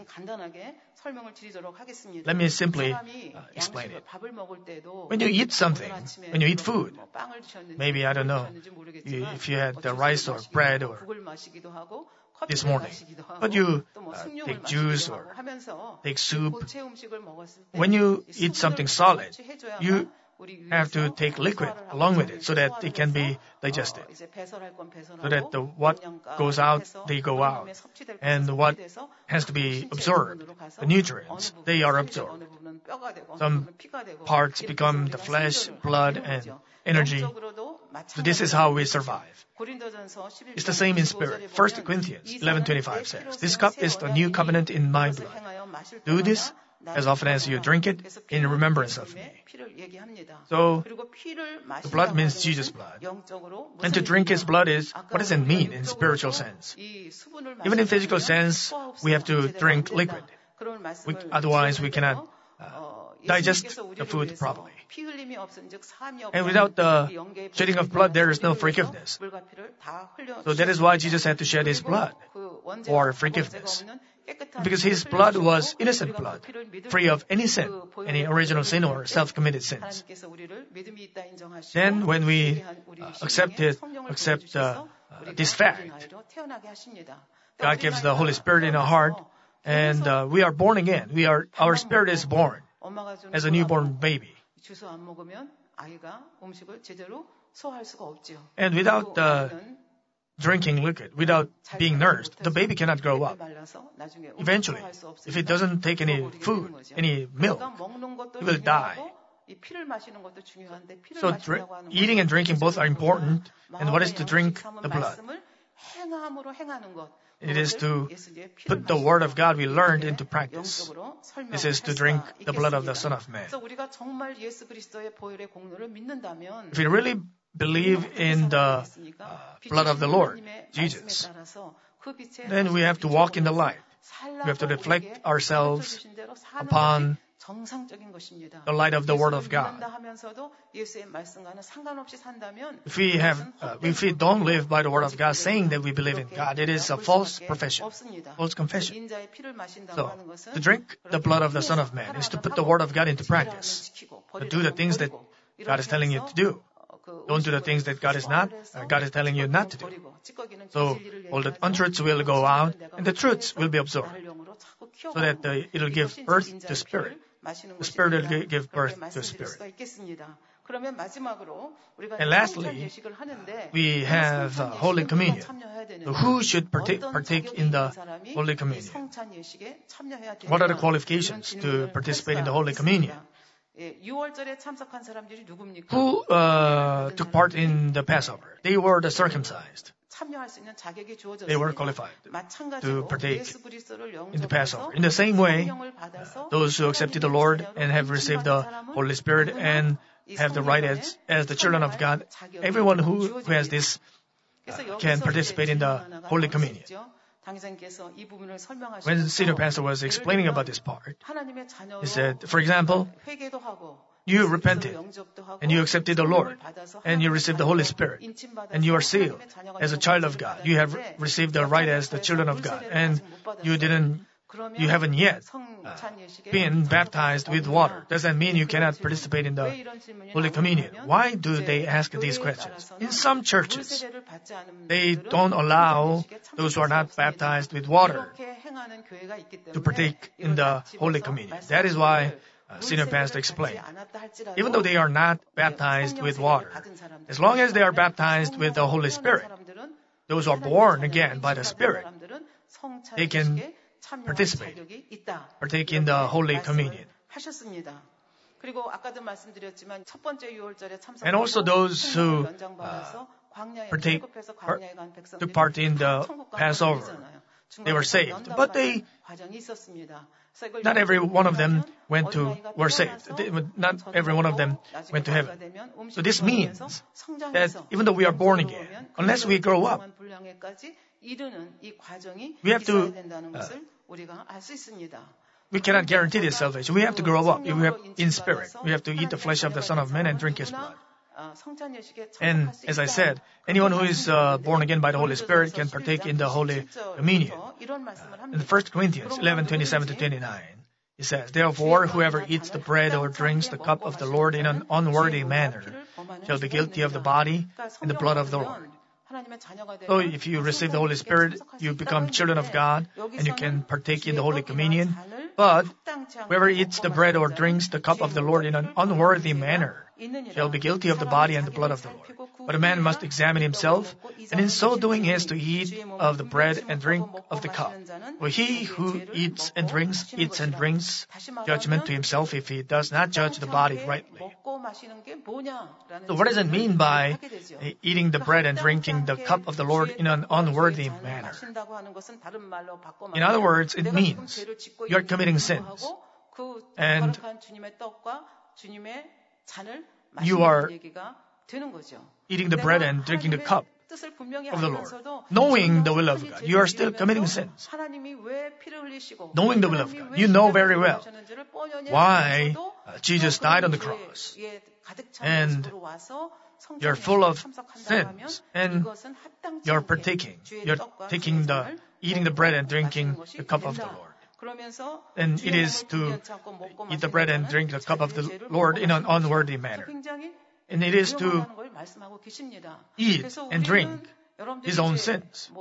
Let me simply explain it. When you eat something, when you eat food, maybe, I don't know, if you had the rice or bread or this morning, but you take juice or take soup. When you eat something solid, you have to take liquid along with it so that it can be digested. So that what goes out, they go out. And what has to be absorbed, the nutrients, they are absorbed. Some parts become the flesh, blood, and energy. So this is how we survive. It's the same in spirit. 1 Corinthians 11:25 says, this cup is the new covenant in my blood. Do this as often as you drink it in remembrance of me. So, the blood means Jesus' blood. And to drink His blood is, what does it mean in spiritual sense? Even in physical sense, we have to drink liquid. Otherwise, we cannot digest the food properly. And without the shedding of blood, there is no forgiveness. So that is why Jesus had to shed His blood for forgiveness. Because His blood was innocent blood, free of any sin, any original sin or self-committed sins. Then when we accept this fact, God gives the Holy Spirit in our heart, and we are born again. Our spirit is born as a newborn baby. And without drinking liquid, without being nursed, the baby cannot grow up. Eventually, if it doesn't take any food, any milk, it will die. 이 피를 마시는 것도 중요한데 피를 So 마신다고 하는 eating and drinking both are important. And what is to 마음의 drink 양식 삼은 the blood? 말씀을 행함으로 행하는 것. It is to 예수님의 피를 put the 마시는 word of 것. God we learned 이렇게 into practice. 영적으로 This is to 설명할 drink 수가 the blood of the 있겠습니다. Son of Man. 그래서 우리가 정말 예수 그리스도의 보혈의 공로를 믿는다면 If we really believe in the blood of the Lord, Jesus, then we have to walk in the light. We have to reflect ourselves upon the light of the Word of God. If we don't live by the Word of God, saying that we believe in God, it is a false profession, false confession. So, to drink the blood of the Son of Man is to put the Word of God into practice, to do the things that God is telling you to do. Don't do the things that God is telling you not to do. So all the untruths will go out and the truths will be absorbed. So that it will give birth to Spirit. The Spirit will give birth to Spirit. And lastly, we have Holy Communion. So who should partake in the Holy Communion? What are the qualifications to participate in the Holy Communion? Who took part in the Passover? They were the circumcised. They were qualified to partake in the Passover. In the same way, those who accepted the Lord and have received the Holy Spirit and have the right as the children of God, everyone who has this can participate in the Holy Communion. When Senior Pastor was explaining about this part, he said, for example, you repented and you accepted the Lord and you received the Holy Spirit and you are sealed as a child of God. You have received the right as the children of God and you haven't yet been baptized with water. Does that mean you cannot participate in the Holy Communion? Why do they ask these questions? In some churches, they don't allow those who are not baptized with water to partake in the Holy Communion. That is why Senior Pastor explained, even though they are not baptized with water, as long as they are baptized with the Holy Spirit, those who are born again by the Spirit, they can partake in the Holy Communion. And also those who took part in the Passover, they were saved, but not every one of them were saved. Not every one of them went to heaven. So this means that even though we are born again, unless we grow up, we have to we cannot guarantee this salvation. We have to grow up in spirit. We have to eat the flesh of the Son of Man and drink His blood. And as I said, anyone who is born again by the Holy Spirit can partake in the Holy Communion. In 1 Corinthians 11:27-29, it says, therefore, whoever eats the bread or drinks the cup of the Lord in an unworthy manner shall be guilty of the body and the blood of the Lord. So if you receive the Holy Spirit, you become children of God, and you can partake in the Holy Communion. But whoever eats the bread or drinks the cup of the Lord in an unworthy manner shall be guilty of the body and the blood of the Lord. But a man must examine himself, and in so doing he has to eat of the bread and drink of the cup. For he who eats and drinks judgment to himself if he does not judge the body rightly. So what does it mean by eating the bread and drinking the cup of the Lord in an unworthy manner? In other words, it means you are committing sins, and you are eating the bread and drinking the cup of the Lord, knowing the will of God. You are still committing sins. Knowing the will of God. You know very well why Jesus died on the cross. And you're full of sins. And you're eating the bread and drinking the cup of the Lord. And it is to eat the bread and drink the cup of the Lord in an unworthy manner. And it is to eat and drink his own sins.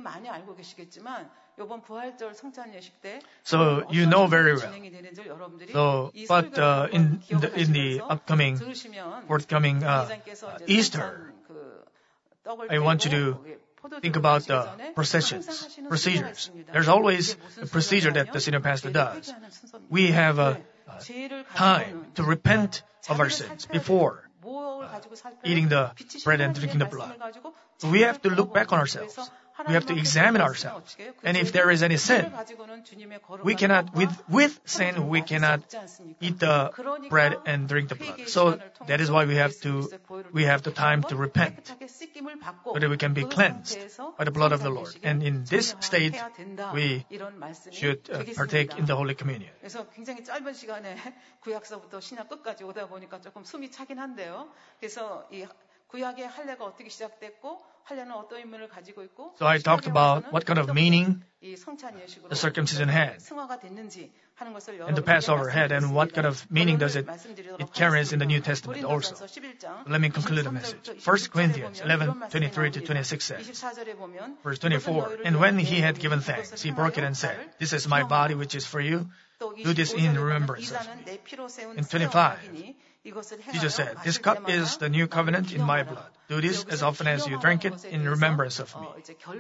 So you know very well. But in the forthcoming Easter, I want you to think about the procedures. There's always a procedure that the senior pastor does. We have time to repent of our sins before eating the bread and drinking the blood. So we have to look back on ourselves. We have to examine ourselves. And if there is any sin, we cannot, with sin, we cannot eat the bread and drink the blood. So that is why we have the time to repent, so that we can be cleansed by the blood of the Lord. And in this state, we should partake in the Holy Communion. 그래서 굉장히 짧은 시간에 구약서부터 신약 끝까지 오다 보니까 조금 숨이 차긴 한데요. 그래서 이 구약의 할례가 어떻게 시작됐고 할례는 어떤 의미를 가지고 있고 So I talked about what kind of meaning 이 성찬 예식으로 the circumcision had 승화가 됐는지 하는 것을 and the Passover had, and what kind of meaning does it carries in the New Testament also. Let me conclude the message. 1 Corinthians 11:23-26 says, verse 24, and when he had given thanks, he broke it and said, this is my body which is for you. Do this in remembrance of me. In 25, Jesus said, this cup is the new covenant in my blood. Do this as often as you drink it in remembrance of me.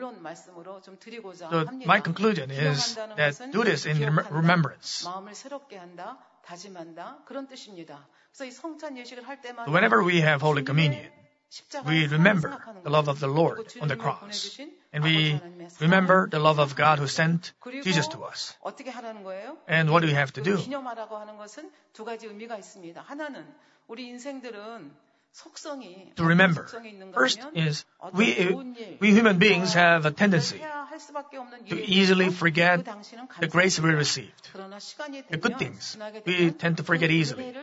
So my conclusion is that do this in remembrance. So whenever we have Holy Communion, we remember the love of the Lord on the cross. And we remember the love of God who sent Jesus to us. And what do we have to do? To remember. First is, we human beings have a tendency to easily forget the grace we received. The good things, we tend to forget easily.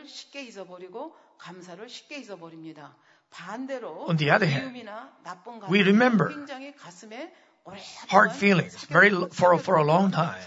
On the other hand, we remember hard feelings for a long time.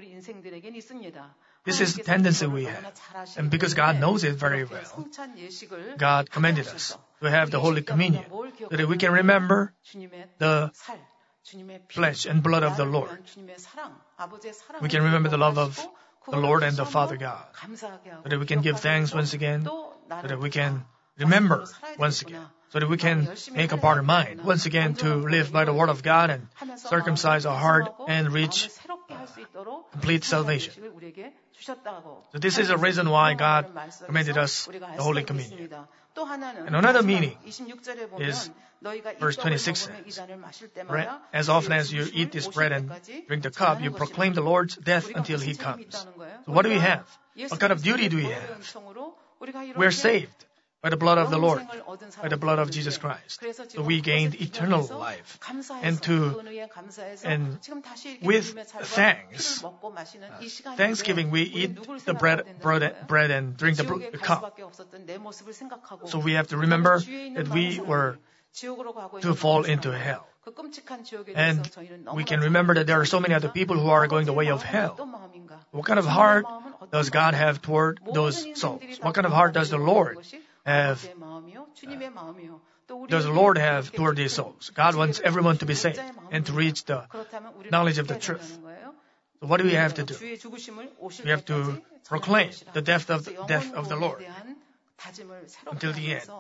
This is the tendency we have. And because God knows it very well, God commanded us to have the Holy Communion so that we can remember the flesh and blood of the Lord. We can remember the love of the Lord and the Father God, so that we can give thanks once again, so that we can remember once again, so that we can make up our mind once again to live by the Word of God and circumcise our heart and reach complete salvation. So this is the reason why God commanded us the Holy Communion. And another meaning is verse 26 says, as often as you eat this bread and drink the cup, you proclaim the Lord's death until He comes. So what do we have? What kind of duty do we have? We're saved by the blood of the Lord, by the blood of Jesus Christ. So we gained eternal life. And with thanksgiving, we eat the bread and drink the cup. So we have to remember that we were to fall into hell. And we can remember that there are so many other people who are going the way of hell. What kind of heart does God have toward those souls? What kind of heart does the Lord have toward these souls? God wants everyone to be saved and to reach the knowledge of the truth. So what do we have to do? We have to proclaim the death of the Lord until the end.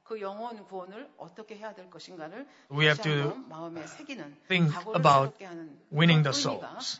We have to think about winning the souls.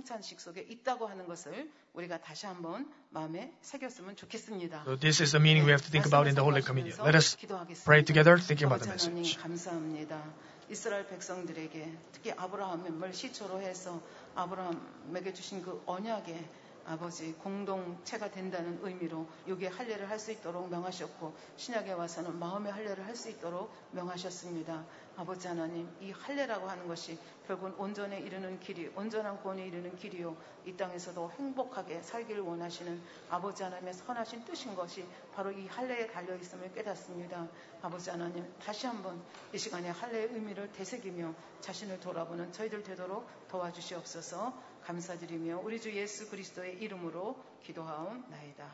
So this is the meaning we have to think about in the Holy Communion. Let us pray together, thinking about the message. 이스라엘 백성들에게 특히 아브라함을 시초로 해서 아브라함에게 주신 그 언약에 아버지 공동체가 된다는 의미로 여기에 할례를 할 수 있도록 명하셨고 신약에 와서는 마음의 할례를 할 수 있도록 명하셨습니다. 아버지 하나님, 이 할례라고 하는 것이 결국은 온전에 이르는 길이, 온전한 구원에 이르는 길이요, 이 땅에서도 행복하게 살기를 원하시는 아버지 하나님의 선하신 뜻인 것이 바로 이 할례에 달려 있음을 깨닫습니다. 아버지 하나님, 다시 한번 이 시간에 할례의 의미를 되새기며 자신을 돌아보는 저희들 되도록 도와주시옵소서. 감사드리며 우리 주 예수 그리스도의 이름으로 기도하옵나이다.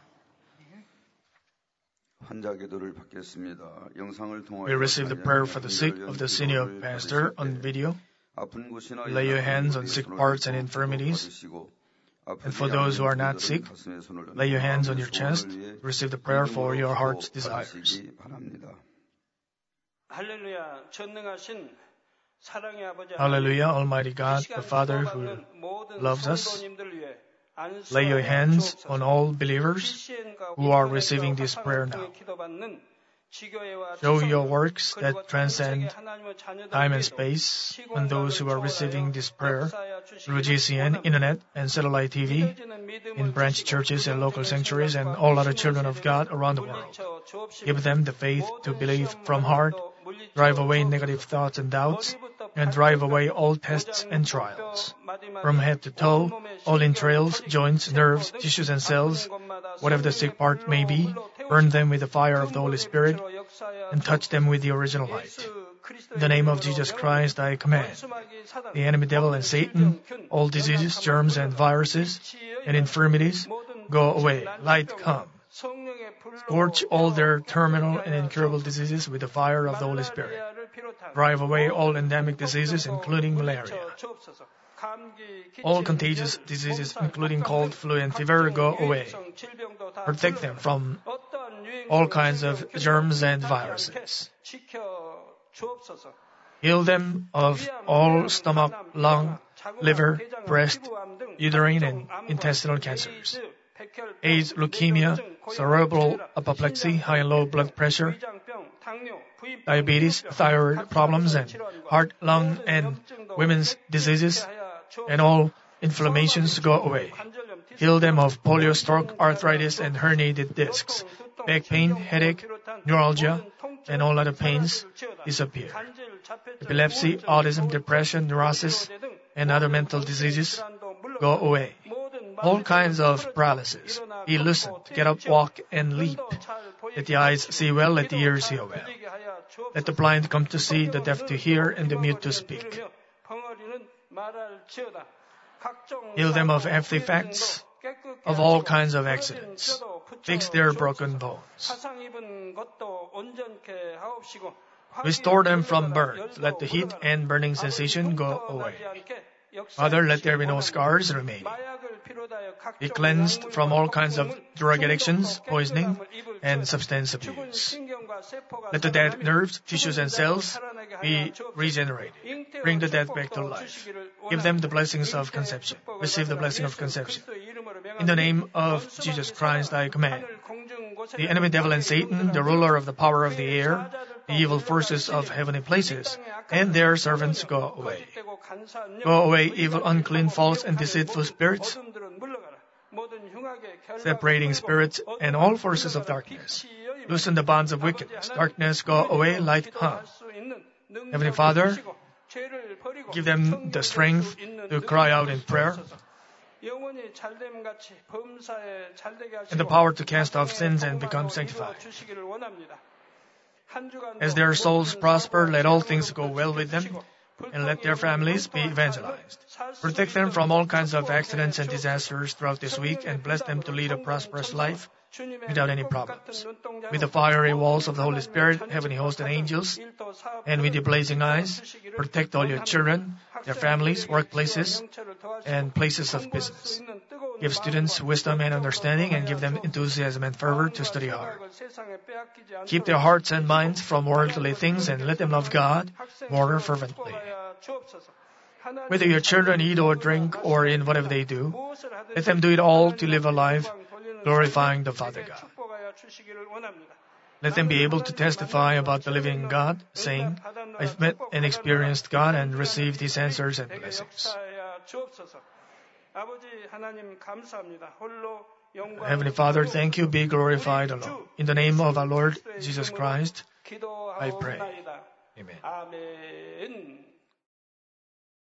We receive the prayer for the sick of the senior pastor on video. Lay your hands on sick parts and infirmities. And for those who are not sick, lay your hands on your chest. Receive the prayer for your heart's desires. Hallelujah, Almighty God, the Father who loves us. Lay your hands on all believers who are receiving this prayer now. Show your works that transcend time and space on those who are receiving this prayer through GCN, Internet, and satellite TV, in branch churches and local sanctuaries, and all other children of God around the world. Give them the faith to believe from heart, drive away negative thoughts and doubts, and drive away all tests and trials. From head to toe, all entrails, joints, nerves, tissues, and cells, whatever the sick part may be, burn them with the fire of the Holy Spirit, and touch them with the original light. In the name of Jesus Christ, I command the enemy devil and Satan, all diseases, germs, and viruses, and infirmities, go away. Light come. Scorch all their terminal and incurable diseases with the fire of the Holy Spirit. Drive away all endemic diseases, including malaria. All contagious diseases, including cold, flu, and fever, go away. Protect them from all kinds of germs and viruses. Heal them of all stomach, lung, liver, breast, uterine, and intestinal cancers. AIDS, leukemia, cerebral apoplexy, high and low blood pressure, diabetes, thyroid problems, and heart, lung, and women's diseases, and all inflammations go away. Heal them of polio, stroke, arthritis, and herniated discs. Back pain, headache, neuralgia, and all other pains disappear. Epilepsy, autism, depression, neurosis, and other mental diseases go away. All kinds of paralysis. Be loosened, get up, walk, and leap. Let the eyes see well, let the ears hear well. Let the blind come to see, the deaf to hear, and the mute to speak. Heal them of artifacts, of all kinds of accidents. Fix their broken bones. Restore them from burns. Let the heat and burning sensation go away. Father, let there be no scars remaining. Be cleansed from all kinds of drug addictions, poisoning, and substance abuse. Let the dead nerves, tissues, and cells be regenerated. Bring the dead back to life. Give them the blessings of conception. Receive the blessing of conception. In the name of Jesus Christ, I command the enemy devil and Satan, the ruler of the power of the air, the evil forces of heavenly places, and their servants go away. Go away, evil, unclean, false, and deceitful spirits, separating spirits and all forces of darkness. Loosen the bonds of wickedness. Darkness go away, light come. Heavenly Father, give them the strength to cry out in prayer, and the power to cast off sins and become sanctified. As their souls prosper, let all things go well with them, and let their families be evangelized. Protect them from all kinds of accidents and disasters throughout this week, and bless them to lead a prosperous life without any problems. With the fiery walls of the Holy Spirit, heavenly hosts and angels, and with the blazing eyes, protect all your children, their families, workplaces, and places of business. Give students wisdom and understanding, and give them enthusiasm and fervor to study hard. Keep their hearts and minds from worldly things, and let them love God more fervently. Whether your children eat or drink or in whatever they do, let them do it all to live a life glorifying the Father God. Let them be able to testify about the living God, saying, I've met and experienced God and received His answers and blessings. Heavenly Father, thank you, be glorified alone. In the name of our Lord Jesus Christ, I pray. Amen.